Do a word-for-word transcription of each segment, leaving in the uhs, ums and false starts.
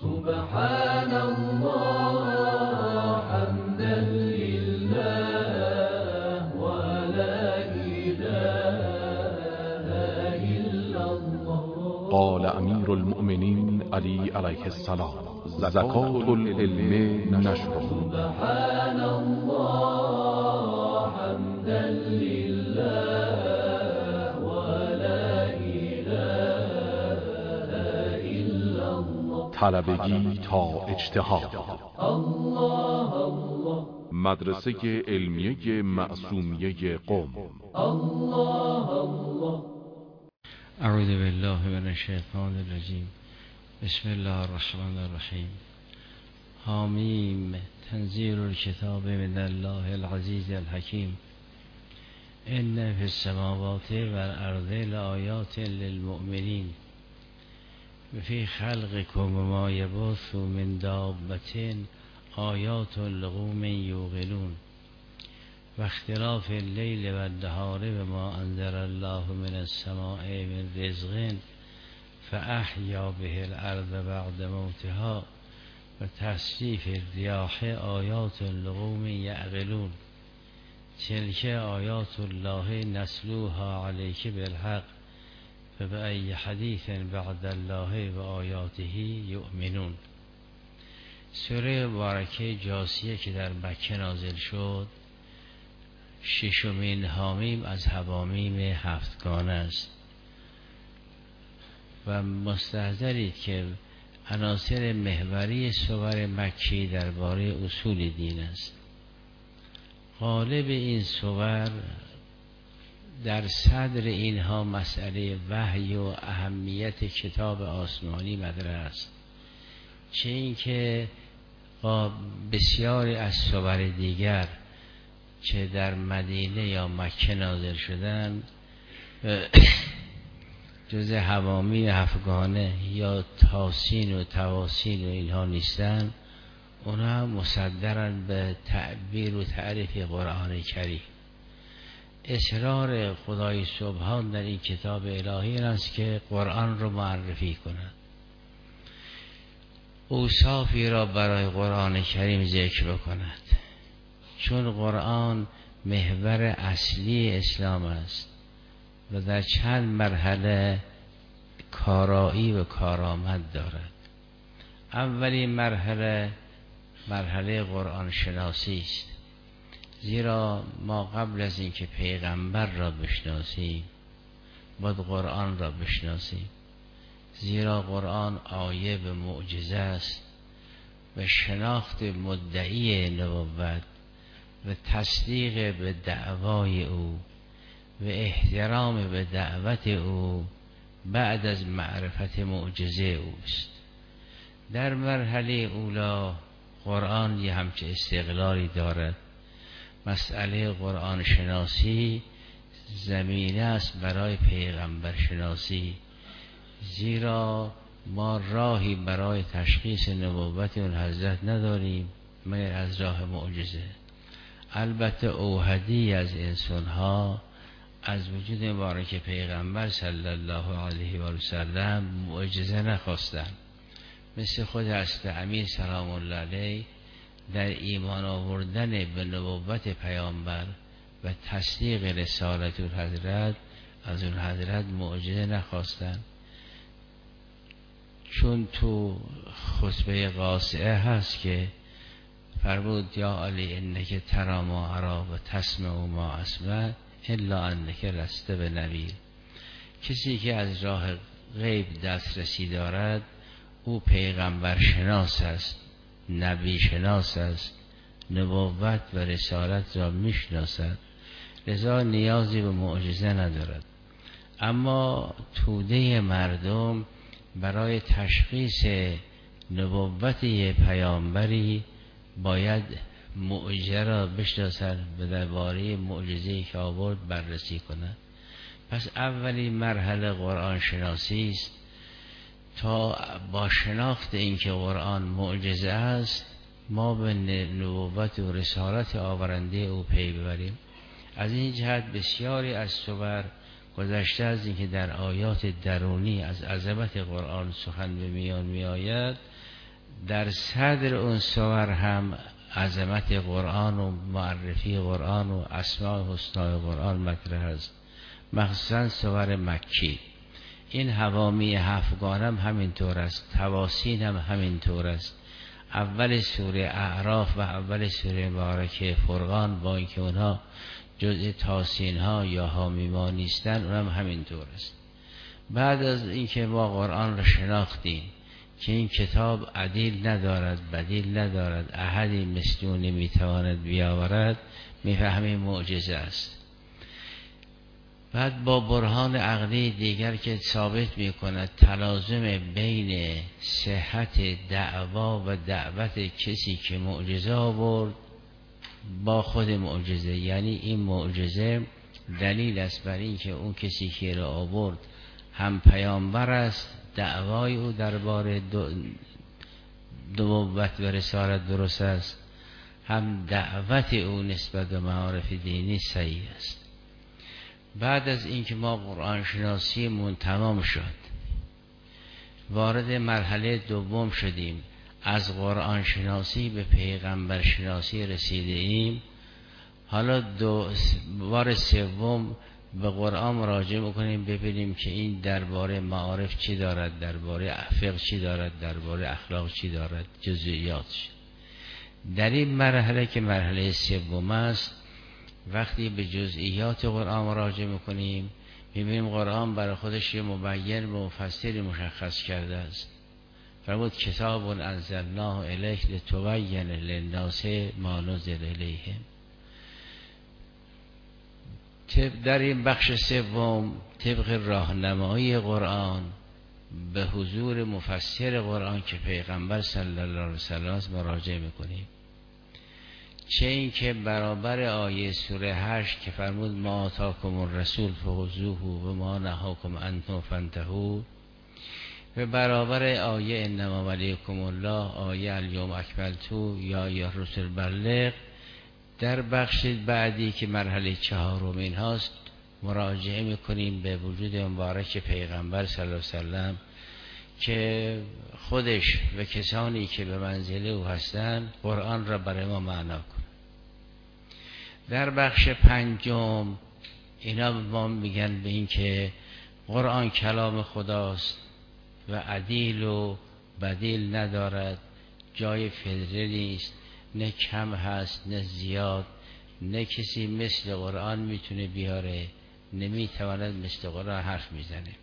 سبحان الله حمدا لله ولا إله إلا الله. قال امیر المؤمنین علی علیه السلام: زکات العلم نشر. سبحان الله حمدا لله ولا إله إلا الله. طلبگی تا اجتهاد. الله الله. مدرسه علمیه معصومیه قم. الله الله. اعوذ بالله من الشیطان الرجیم. بسم الله الرحمن الرحیم. حامیم. تنزیل الکتاب من الله العزیز الحکیم. ان فی السماوات والارض لآیات للمؤمنین فی خلقکم وما یبث من دابة آیات لقوم یوقنون و اختلاف اللیل و النهار بما انزل الله من السماء من رزق فاحیا به الارض بعد موتها و تصریف الریاح آیات لقوم یعقلون تلک آیات الله نتلوها علیک بالحق فبأی حدیث بعد الله و آیاته یؤمنون. سوره مبارکه جاثیه که در مکه نازل شد، ششمین حامیم از حوامیم هفتگانه است و مستحضرید که عناصر محوری سور مکی درباره اصول دین است. غالب این سور در صدر اینها مسئله وحی و اهمیت کتاب آسمانی مطرح است، چه اینکه بسیاری از سور دیگر چه در مدینه یا مکه نازل شدن جز حوامی هفتگانه یا تاسین و تواسین و اینها نیستن، اونا مصدرن به تعبیر و تعریف قرآن کریم. اصرار خدای سبحان در این کتاب الهی است که قرآن رو معرفی کند، اوصافی را برای قرآن کریم ذکر بکند، چون قرآن محور اصلی اسلام است و در چند مرحله کارایی و کارآمد دارد. اولین مرحله مرحله قرآن شناسی است، زیرا ما قبل از اینکه پیغمبر را بشناسیم باید قرآن را بشناسیم، زیرا قرآن آیه و معجزه است و شناخت مدعی نبوت و تصدیق به دعوای او و احترام به دعوت او بعد از معرفت معجزه اوست. در مرحله اولا قرآن یه همچه استقلالی دارد. مسئله قرآن شناسی زمینه است برای پیغمبر شناسی، زیرا ما راهی برای تشخیص نبوت اون حضرت نداریم مگر از راه معجزه. البته اوحدی از انسانها از وجود مبارک پیغمبر صلی الله علیه و سلم معجزه نخواستند، مثل خود حضرت امیر سلام الله علیه در ایمان آوردن به نبوت پیامبر و تصدیق رسالت اون حضرت از اون حضرت معجزه نخواستند، چون تو خطبه قاصعه هست که فرمود یا علی انک تری ما اری و تسمع ما اسمع الا انک لست بنبی. کسی که از راه غیب دسترسی دارد او پیغمبر شناس است، نبی شناس است، نبوت و رسالت را میشناسد، لذا نیازی به معجزه ندارد. اما توده مردم برای تشخیص نبوت یه پیامبری باید معجزه را بشناسند و درباره معجزه‌ای که آورد بررسی کنند. پس اولین مرحله قرآن شناسی است تا با شناخت اینکه قرآن معجزه است ما به نبوت و رسالت آورنده او پی ببریم. از این جهت بسیاری از سور گذشته از اینکه در آیات درونی از عظمت قرآن سخن به میان می آید، در صدر اون سور هم عظمت قرآن و معرفی قرآن و اسماء حسنای قرآن مطرح است، مخصوصا سور مکی. این حوامی هفتگان هم همینطور است، تواسین هم همینطور است. اول سوره اعراف و اول سوره مبارکه فرقان با اینکه اونها جزء تاسین ها یا حامیما نیستن، اونم همینطور است. بعد از اینکه ما قرآن را شناختیم که این کتاب عدیل ندارد، بدیل ندارد، احدی مثل او نمیتواند بیاورد، میفهمیم معجزه است. بعد با برهان عقلی دیگر که ثابت میکند تلازم بین صحت دعوا و دعوت کسی که معجزه آورد با خود معجزه، یعنی این معجزه دلیل است بر این که اون کسی که را آورد هم پیامبر است، دعوای او درباره نبوت و رسالت درست است، هم دعوت او نسبت به معارف دینی صحیح است. بعد از اینکه ما قرآن شناسیمون تمام شد، وارد مرحله دوم شدیم، از قرآن شناسی به پیغمبر شناسی رسیده ایم. حالا دو بار سوم به قرآن مراجعه میکنیم ببینیم که این درباره معارف چی دارد، درباره فقه چی دارد، درباره اخلاق چی دارد، جزئیات چی. در این مرحله که مرحله سوم است، وقتی به جزئیات قرآن مراجعه میکنیم میبینیم قرآن برای خودش یه مبین و مفسری مشخص کرده است. فرمود کتاب انزلناه الیک لتبین للناس ما نزل الیهم. در این بخش سوم طبق راهنمایی قرآن به حضور مفسر قرآن که پیغمبر صلی الله علیه وسلم مراجعه میکنیم. چه این که برابر آیه سوره هشت که فرمود ما آتاکم الرسول فخذوه و ما نهاکم عنه فانتهوا، و برابر آیه انما ولیکم الله، آیه الیوم اکملت یا یا رسول بلغ، در بخش بعدی که مرحله چهارم این هاست مراجعه میکنیم به وجود مبارک پیغمبر صلی الله علیه وسلم که خودش و کسانی که به منزله او هستند قرآن را برای ما معنا کن. در بخش پنجم اینا ما میگن به این که قرآن کلام خداست و عدیل و بدیل ندارد، جای فضله نیست، نه کم هست نه زیاد، نه کسی مثل قرآن میتونه بیاره، نمیتواند مثل قرآن حرف میزنه.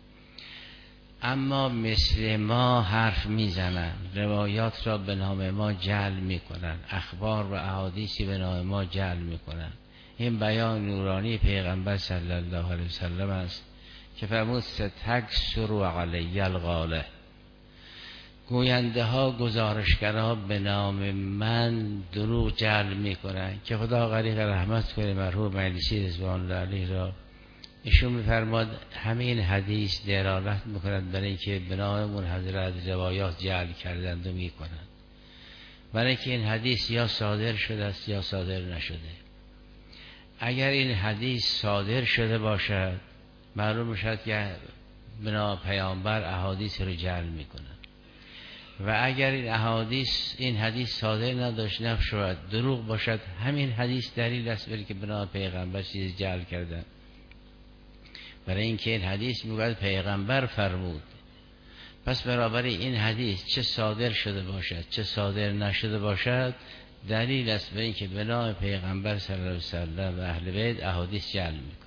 اما مثل ما حرف میزنن، روایات را به نام ما جعل میکنن، اخبار و احادیثی به نام ما جعل میکنن. این بیان نورانی پیغمبر صلی الله علیه وسلم است که فرمود ستکثر علی القاله، گوینده ها گزارشگرها به نام من دروغ جعل میکنن. که خدا غریق رحمت کنه مرحوم مجلسی رضوان الله علیه را، ایشون میفرماد همین حدیث دلالت میکند برای اینکه به نام اون حضرت روایات جعل کردند و میکنند، برای اینکه این حدیث یا صادر شده است یا صادر نشده. اگر این حدیث صادر شده باشد معلوم میشد که بنا پیامبر احادیث رو جعل میکنند، و اگر این احادیث این حدیث صادر نداشت نشود دروغ باشد، همین حدیث دلیل است برای که بنا پیغمبر چیز جعل کردن. برای اینکه این حدیث میگوید پیغمبر فرمود، پس برابر این حدیث چه صادر شده باشد چه صادر نشده باشد دلیل است برای اینکه بنا پیغمبر صلی الله علیه وسلم و اهل بیت احادیث جعل میکنه.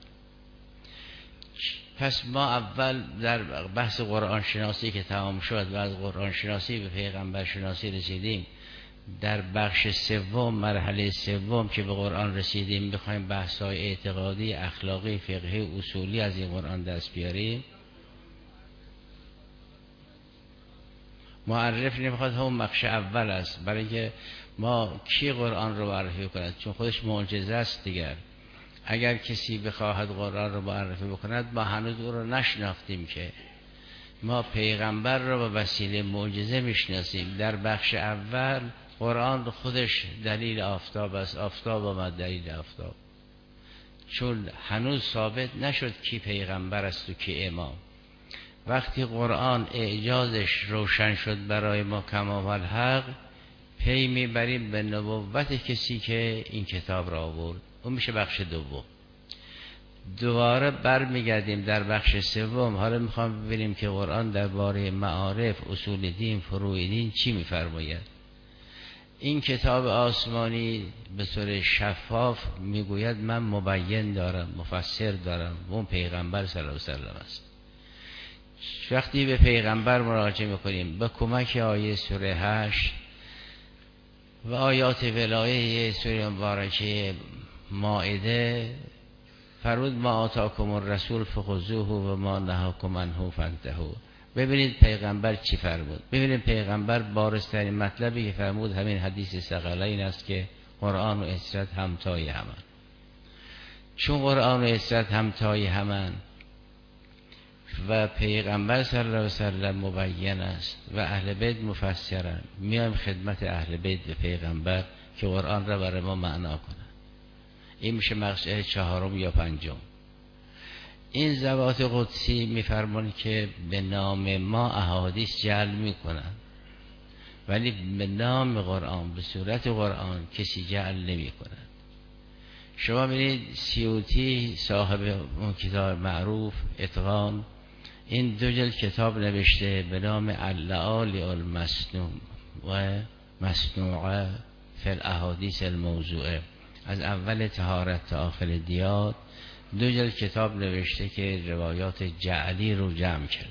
پس ما اول در بحث قرآن شناسی که تمام شد و از قرآن شناسی به پیغمبر شناسی رسیدیم، در بخش سوم مرحله سوم که به قرآن رسیدیم بخوایم بحث‌های اعتقادی، اخلاقی، فقهی، اصولی از این قرآن دست بیاریم. معرف نمیخواد همون بخش اول است، برای اینکه ما کی قرآن رو معرفی کند، چون خودش معجزه است دیگر. اگر کسی بخواهد قرآن رو معرفی بکند ما هنوز او رو نشناختیم، که ما پیغمبر رو به وسیله معجزه میشناسیم. در بخش اول قرآن خودش دلیل آفتاب است، آفتاب آمد دلیل آفتاب، چون هنوز ثابت نشد کی پیغمبر است و کی امام. وقتی قرآن اعجازش روشن شد برای ما کما الحق، پی میبریم به نبوت کسی که این کتاب را آورد. اون میشه بخش دوم. دوباره برمیگردیم در بخش سوم. حالا میخوام ببینیم که قرآن درباره معارف، اصول دین، فروع دین چی میفرماید. این کتاب آسمانی به طور شفاف میگوید من مبین دارم، مفسر دارم، اون پیغمبر صلی الله علیه و سلم است. وقتی به پیغمبر مراجعه میکنیم به کمک آیه سوره هشت و آیات ولایه سوره مبارکه مائده، فرمود ما آتاکم الرسول فخذوه و ما نهاکم عنه فانتهوا. ببینید پیغمبر چی فرمود. ببینید پیغمبر بارزترین مطلبی که فرمود همین حدیث ثقلین است که قرآن و اسرت همتای همن. چون قرآن و اسرت همتای همن و پیغمبر صلی الله علیه و سلم مبین است و اهل بیت مفسرن، میایم خدمت اهل بیت به پیغمبر که قرآن را برای ما معنا کنه. این میشه مقصد چهارم یا پنجم. این ذوات قدسی میفرمان که به نام ما احادیث جعل میکنن، ولی به نام قرآن، به صورت قرآن کسی جعل نمیکنن. شما ببینید سیوطی صاحب اون کتاب معروف اتقان، این دو جلد کتاب نوشته به نام اللآلی المصنوع و مصنوعه فی الاحادیث الموضوعه، از اول طهارت تا آخر دیات. دو جلد کتاب نوشته که روایات جعلی رو جمع کرده.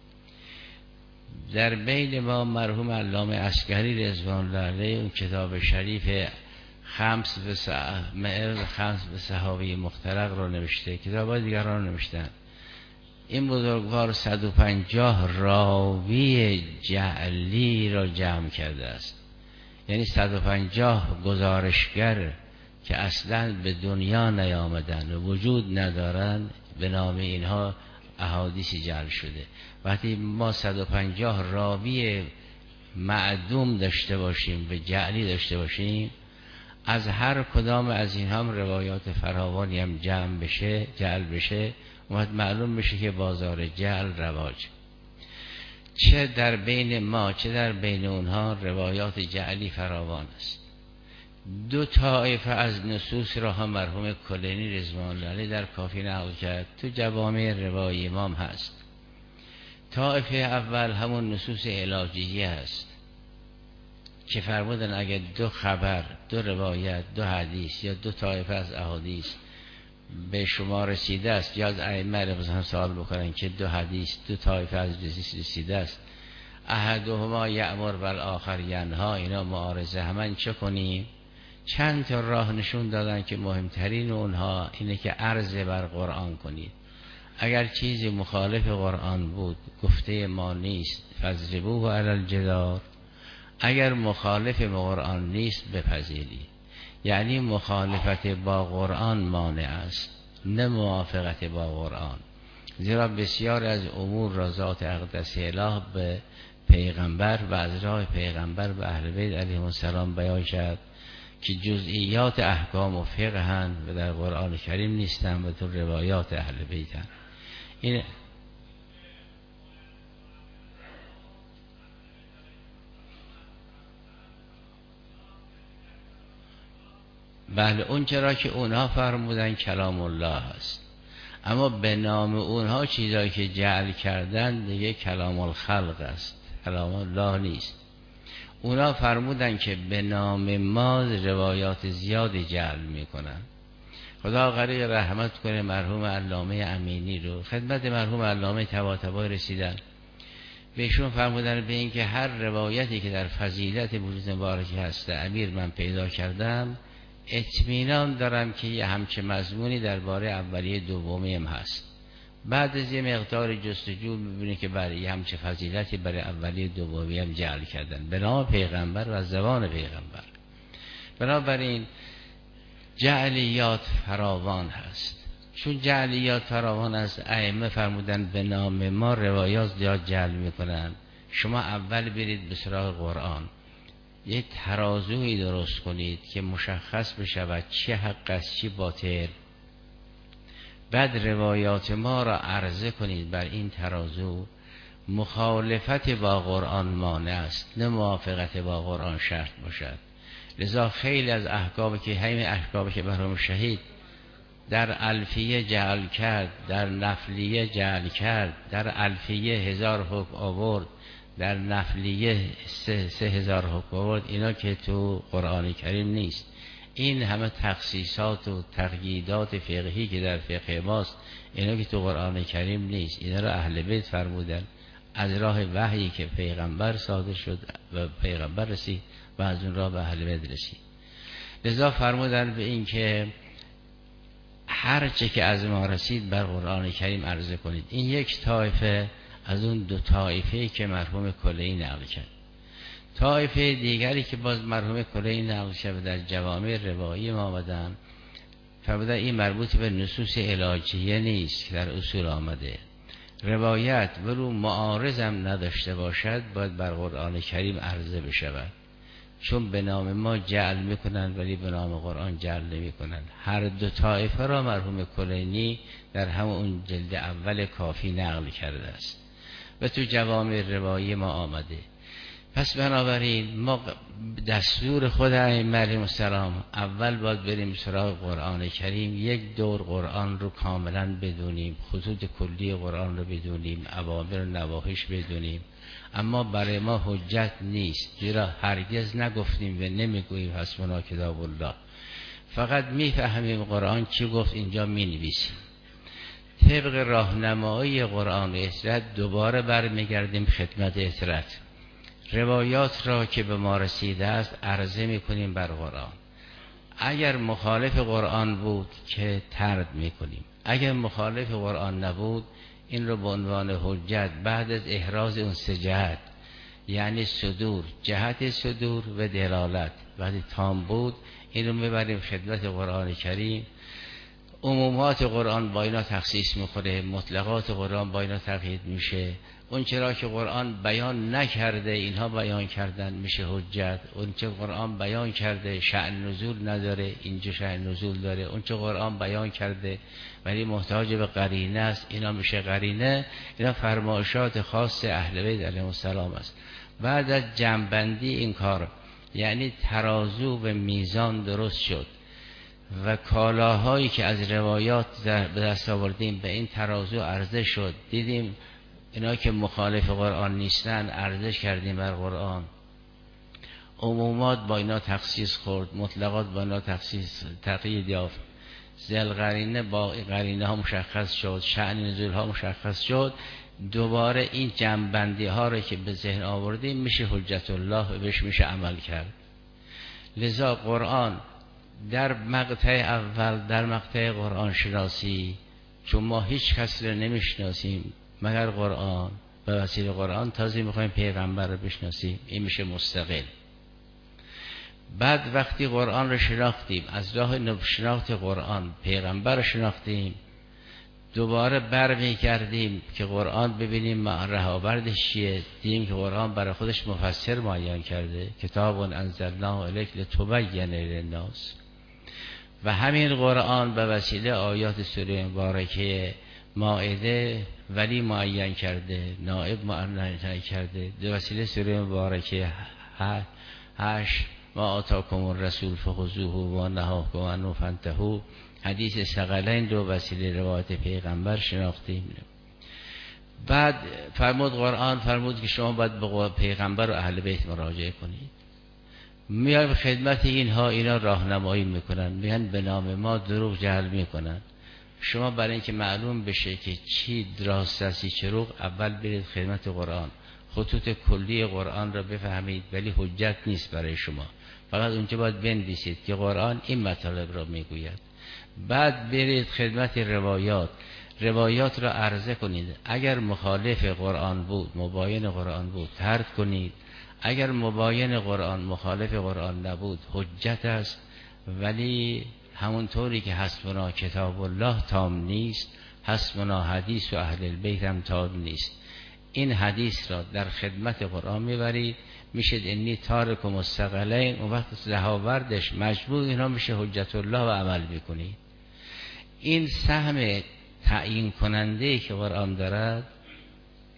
در بین ما مرحوم علامه عسکری رضوان الله علیه اون کتاب شریف خمس به صحابه خمس به صحابه مخترق رو نوشته. کتاب‌های دیگر رو نوشتن. این بزرگوار صد و پنجاه راوی جعلی را جمع کرده است. یعنی صد و پنجاه گزارشگر که اصلا به دنیا نیامدن و وجود ندارن، به نام اینها احادیث جعل شده. وقتی ما صد و پنجاه راوی معدوم داشته باشیم و جعلی داشته باشیم، از هر کدام از این هم روایات فراوانی هم جمع بشه، جعل بشه، وقت معلوم میشه که بازار جعل رواج. چه در بین ما چه در بین اونها روایات جعلی فراوان است. دو طایفه از نصوص را هم مرحوم کلینی رضوان الله علیه در کافی نقل کرد، تو جوامع روایی امام هست. طایفه اول همون نصوص علاجیه است که فرمودن اگر دو خبر، دو روایت، دو حدیث یا دو طایفه از احادیث به شما رسیده است، یا از ائمه مثلا سوال بکنن که دو حدیث، دو طایفه از حدیث رسیده است، احدهما یأمر و الاخر ینها، اینا معارضه همن، چه کنیم؟ چند تا راه نشون دادن که مهمترین اونها اینه که عرض بر قرآن کنید. اگر چیزی مخالف قرآن بود، گفته ما نیست، فضربوه علی الجدار. اگر مخالف قرآن نیست بپذیرید. یعنی مخالفت با قرآن مانع است، نه موافقت با قرآن. زیرا بسیار از امور را ذات اقدس اله به پیغمبر و از راه پیغمبر به اهل بیت علیهم السلام بیان کرد که جزئیات احکام و فقه هستند و در قرآن کریم نیستند و تو روایات اهل بیت هستند. این بله، اون چرا که اونها فرمودن کلام الله هست، اما به نام اونها چیزایی که جعل کردن دیگه کلام الخلق است، کلام الله نیست. اونا فرمودن که به نام ما روایات زیاد جعل میکنن. خدا غریق رحمت کنه مرحوم علامه امینی رو. خدمت مرحوم علامه طباطبایی رسیدن، بهشون فرمودن به این که هر روایتی که در فضیلت وجود مبارکی هست امیر من پیدا کردم، اطمینان دارم که یه همچه مضمونی درباره اولیه دومی هم هست. بعد از یه مقدار جستجو می‌بینی که برای یه همچه فضیلتی برای اولیه دومی هم جعل کردن به نام پیغمبر و زبان پیغمبر. بنابراین جعلیات فراوان هست. چون جعلیات فراوان است، ائمه فرمودن به نام ما روایات زیاد جعل میکنن. شما اول برید به سراغ قرآن، یه ترازوی درست کنید که مشخص بشود چی حق است چی باطل. بعد روایات ما را عرضه کنید بر این ترازو. مخالفت با قرآن مانع است، نه موافقت با قرآن شرط باشد. لذا خیلی از احکامی که همین احکامی که مرحوم شهید در الفیه جعل کرد، در نفلیه جعل کرد، در الفیه هزار حکم آورد، در نفلیه سه, سه هزار حکم آورد، اینا که تو قرآن کریم نیست. این همه تخصیصات و تقییدات فقهی که در فقه ماست، اینا که تو قرآن کریم نیست. اینا رو اهل بیت فرمودن از راه وحیی که پیغمبر صادر شد و پیغمبر رسید و از اون راه به اهل بیت رسید. لذا فرمودن به این که هر چه که از ما رسید بر قرآن کریم عرضه کنید. این یک طایفه از اون دو طایفه که مرحوم کلینی نقل کرد. طایفه دیگری که باز مرحوم کلینی نقل کرد در جوامع روایی ما آمدن، فرمودن این مربوط به نصوص علاجیه نیست که در اصول آمده. روایت ولو معارضم نداشته باشد باید بر قرآن کریم عرضه بشود، چون به نام ما جعل میکنن ولی به نام قرآن جعل نمیکنن. هر دو طایفه را مرحوم کلینی در همون جلد اول کافی نقل کرده است و تو جوامع روایی ما آمده. پس بنابراین ما دستور خود ائمه علیهم السلام اول باید بریم سراغ قرآن کریم، یک دور قرآن رو کاملا بدونیم، خطوط کلی قرآن رو بدونیم، اوامر و نواهیش بدونیم. اما برای ما حجت نیست، زیرا هرگز نگفتیم و نمیگوییم حسبنا کتاب الله، فقط میفهمیم قرآن چی گفت اینجا مینویسیم. طبق راهنمایی قرآن و اطرت دوباره برمیگردیم خدمت اطرت، روایات را که به ما رسیده است عرضه میکنیم بر قرآن. اگر مخالف قرآن بود که طرد میکنیم، اگر مخالف قرآن نبود این رو به عنوان حجت بعد از احراز اون سه جهت، یعنی صدور، جهت صدور و دلالت وقتی تام بود، این رو میبریم خدمت قرآن کریم. عمومات قرآن با اینا تخصیص میخوره، مطلقات قرآن با اینا تقیید میشه. اون چرا که قرآن بیان نکرده اینها بیان کردن میشه حجت. اون چه قرآن بیان کرده شأن نزول نداره اینجا شأن نزول داره. اون چه قرآن بیان کرده ولی محتاج به قرینه است اینا میشه قرینه. اینا فرمایشات خاص اهل بیت علیهم السلام است. بعد از جمع‌بندی این کار، یعنی ترازو و میزان درست شد و کالاهایی که از روایات به دست آوردیم به این ترازو عرضه شد، دیدیم اینا که مخالف قرآن نیستن ارزش کردیم بر قرآن. عمومات با اینا تخصیص خورد، مطلقات با اینا تخصیص تقیید یافت، ذل قرینه با قرینه ها مشخص شد، شأن نزول ها مشخص شد. دوباره این جمع‌بندی ها رو که به ذهن آوردیم میشه حجت الله و بهش میشه عمل کرد. لذا قرآن در مقطع اول، در مقطع قرآن شناسی، چون ما هیچ کسی رو نمیشناسیم مگر قرآن، به وسیله قرآن تازه میخوایم پیغمبر رو بشناسیم، این میشه مستقل. بعد وقتی قرآن رو شناختیم، از راه شناخت قرآن پیغمبر رو شناختیم، دوباره برمی کردیم که قرآن ببینیم رهاوردش چیه. دیدیم که قرآن برای خودش مفسر معین کرده، کتاب انزلناه الیک لتبین للناس. و همین قرآن به وسیله آیات سوره مبارکه مائده ولی معین کرده، نائب معین کرده. به وسیله سوره مبارکه هشت ما آتاکم الرسول فخذوه و نهاکم عنه فانتهوا، حدیث ثقلین رو وسیله روایت پیغمبر شناختیم. بعد فرمود قرآن فرمود که شما باید به پیغمبر و اهل بیت مراجعه کنید. میان خدمت اینها، اینا راهنمایی میکنن، میان به نام ما دروغ جعل میکنن. شما برای اینکه معلوم بشه که چی راست است چی دروغ، اول برید خدمت قرآن، خطوط کلی قرآن را بفهمید، ولی حجت نیست برای شما. فقط اونجا باید بنویسید که قرآن این مطالب را میگوید. بعد برید خدمت روایات، روایات را عرضه کنید. اگر مخالف قرآن بود، مباین قرآن بود، طرد کنید. اگر مباین قرآن، مخالف قرآن نبود، حجت است. ولی همونطوری که حسبنا کتاب الله تام نیست، حسبنا حدیث و اهل البیت هم تام نیست. این حدیث را در خدمت قرآن میبرید، میشه انی تارک و مستقلین. اون وقت رهاوردش مجموع اینا میشه حجت الله و عمل میکنید. این سهم تعیین کننده که قرآن دارد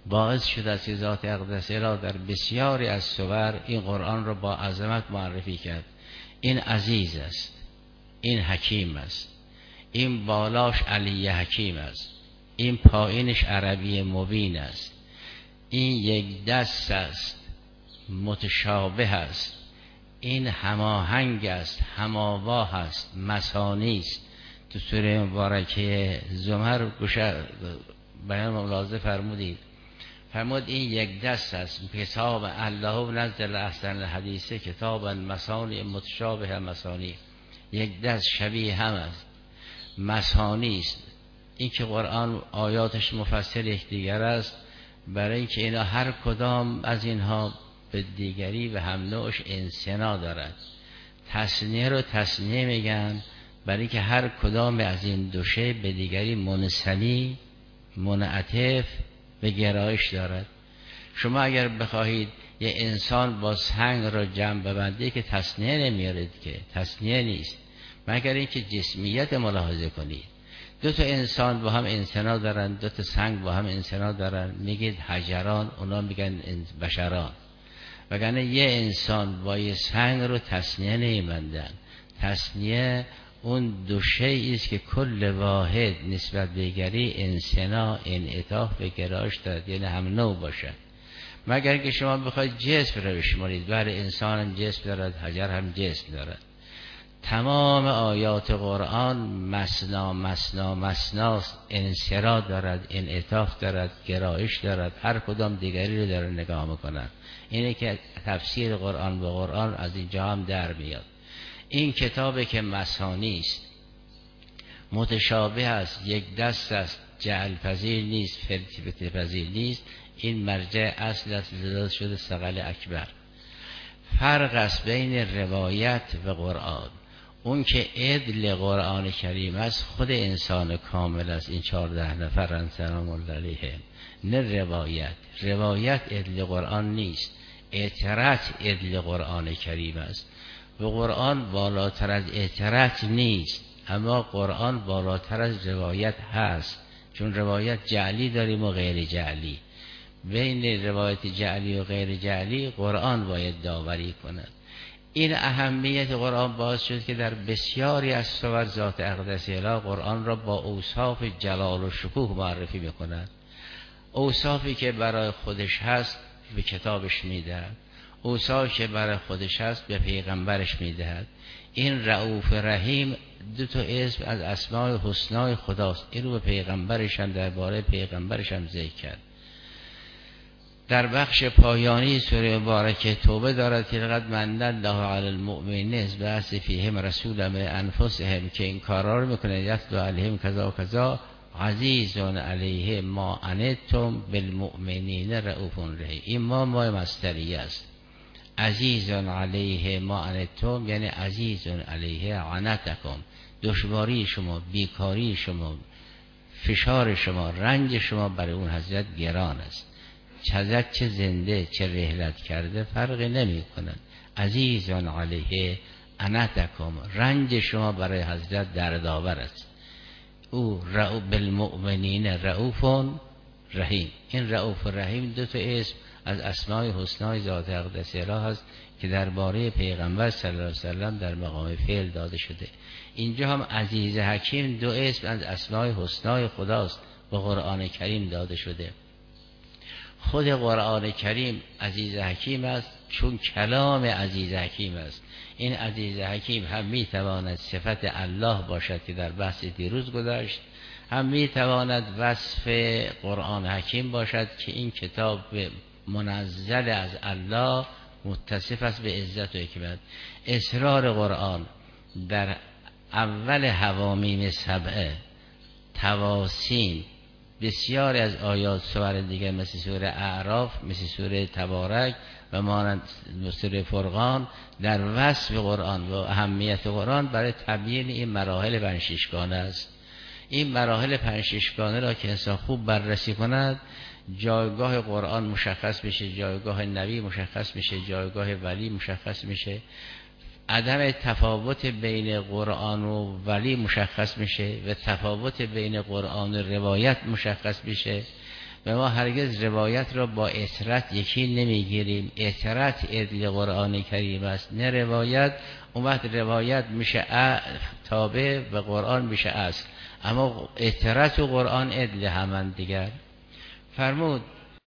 باعث شده است که ذات اقدس الهی در بسیاری از سور این قرآن را با عظمت معرفی کرد. این عزیز است، این حکیم است، این بالاش علی حکیم است، این پایینش عربی مبین است، این یک دست است، متشابه است، این هماهنگ است، هماواه است، مثانی است. تو سوره مبارکه زمر گوشه بیان ملاحظه فرمودید، فرمود این یک دست است، کتاب الله نزل احسن الحدیث کتابا مثانی متشابه مثانی، یک دست شبیه هم است، مثانی است. این که قرآن آیاتش مفصل یکدیگر است، برای اینکه اینا هر کدام از اینها به دیگری و هم نوعش انسنا دارد. تصنیه رو تصنیه میگن برای اینکه هر کدام از این دو شی به دیگری منثنی، منعطف و گرایش دارد. شما اگر بخواهید یه انسان با سنگ را جمع ببندید که تصنیه نمیارید، که تصنیه نیست، مگر اینکه جسمیت ملاحظه کنید. دو تا انسان با هم انسنا دارن، دو تا سنگ با هم انسنا دارن، میگید حجران، اونا میگن بشران. وگرنه یه انسان با یه سنگ رو تصنیه نمیبندن. تصنیه اون دو شیئی است که کل واحد نسبت به دیگری انسنا، انعطاف و گرایش دارد، یعنی هم نوع باشد. مگر که شما بخواید جسم رو بشمارید، بله انسان هم جسم دارد، حجر هم جسم دارد. تمام آیات قرآن مسنا مسنا مسناست، انصراف دارد، انعطاف دارد، گرایش دارد، هر کدام دیگری رو داره نگاه میکنن. اینه که تفسیر قرآن به قرآن از اینجا هم در میاد. این کتابی که مثانی است، متشابه است، یک دست است، جعل پذیر نیست، فرقت پذیر نیست، این مرجع اصل است، زداد شده ثقل اکبر. فرق است بین روایت و قرآن. اون که عدل قرآن کریم است خود انسان کامل است، این چهارده نفرن سلام الله علیهم، نه روایت. روایت عدل قرآن نیست، اعتراض عدل قرآن کریم است. و قرآن بالاتر از اعتراض نیست، اما قرآن بالاتر از روایت هست، چون روایت جعلی داریم و غیر جعلی. بین روایت جعلی و غیر جعلی قرآن باید داوری کند. این اهمیت قرآن باعث شد که در بسیاری از سور ذات اقدس الهی قرآن را با اوصاف جلال و شکوه معرفی میکند. اوصافی که برای خودش هست به کتابش میدهد، اوصافی که برای خودش هست به پیغمبرش میدهد. این رؤوف رحیم دو تا اسم از اسماء حسنای خداست. این رو به پیغمبرش هم درباره پیغمبرش هم ذکر کرد. در بخش پایانی سوره مبارکه توبه دارد که لقد من الله علی المؤمنین اذ بعث فیهم رسولا من انفسهم، که این کارا رو میکنه، یتلو علیهم کذا و کذا، عزیز علیه ما عنتم بالمؤمنین رؤوف رحیم. این ما ما مصدریه است. عزیز علیه ما عنتم یعنی عزیز علیه عنتکم، دشواری شما، بیکاری شما، فشار شما، رنج شما برای اون حضرت گران است. حضرت چه زنده چه رحلت کرده فرقی نمی کند. عزیزان علیه عنتکم، رنج شما برای حضرت دردآور است. او رؤوف بالمؤمنین رؤوف رحیم. این رؤوف رحیم دو تا اسم از اسماء حسنای ذات اقدس الهی است که درباره پیغمبر صلی الله علیه و سلم در مقام فعل داده شده. اینجا هم عزیز حکیم دو اسم از اسماء حسنای خداست به قرآن کریم داده شده. خود قرآن کریم عزیز حکیم است چون کلام عزیز حکیم است. این عزیز حکیم هم میتواند صفت الله باشد که در بحث دیروز گذاشت، هم میتواند وصف قرآن حکیم باشد که این کتاب منزل از الله متصف است به عزت و حکمت. اسرار قرآن در اول حوامیم سبعه، تواسین، بسیاری از آیات سور دیگه مثل سوره اعراف، مثل سوره تبارک و مانند سوره فرقان در وصف قرآن و اهمیت قرآن برای تبیین این مراحل پنج ششگانه است. این مراحل پنج ششگانه را که انسان خوب بررسی کند، جایگاه قرآن مشخص میشه، جایگاه نبی مشخص میشه، جایگاه ولی مشخص میشه، عدم تفاوت بین قرآن و ولی مشخص میشه و تفاوت بین قرآن و روایت مشخص میشه و ما هرگز روایت را با اطرت یکی نمیگیریم. اطرت عدل قرآن کریم است، نه روایت. اون وقت روایت میشه تابع و قرآن میشه اصل، اما اطرت و قرآن عدل همند دیگر. فرمود